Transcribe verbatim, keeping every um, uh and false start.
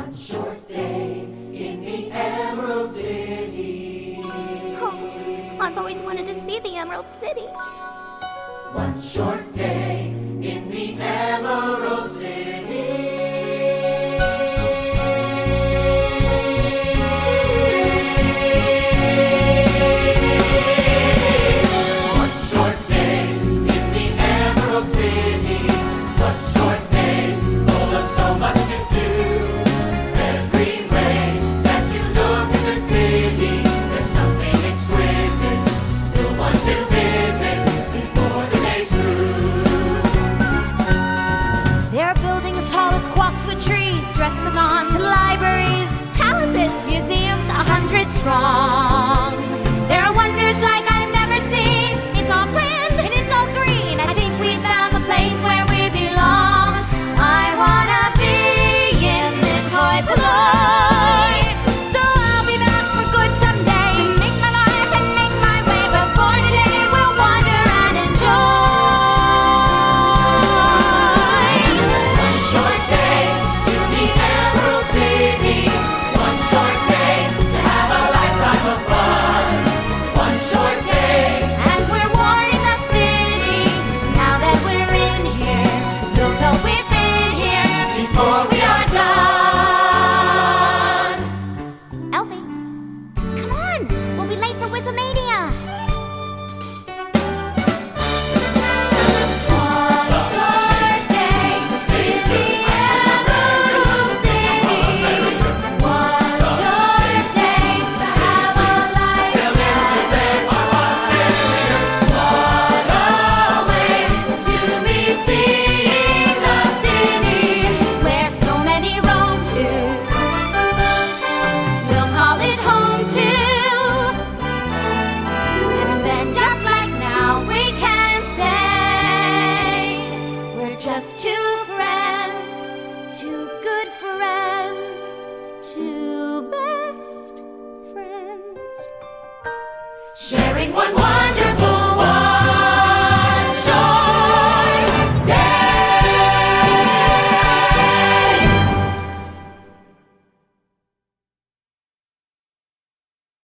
One short day in the Emerald City. Oh, I've always wanted to see the Emerald City. One short day in the Emerald City. Strong. There are wonders like I've never seen. It's all grand and it's all green. I think we found the place where we belong. I wanna be in this toy ploy. So I'll be back for good someday to make my life and make my way. But for today we'll wander and enjoy. One short day in the Emerald City. One short day to have a lifetime of fun. One short day, and we're warning the city. Now that we're in here, you'll know we've been here before we are done. Elfie, come on! We'll be late for Wizardmania! One short day in the Emerald City. One short day to have a lifetime. What a way to be seeing the city where so many roam to. We'll call it home too. And then just like now we can say we're just two friends, two good friends, two best friends, sharing one wonder.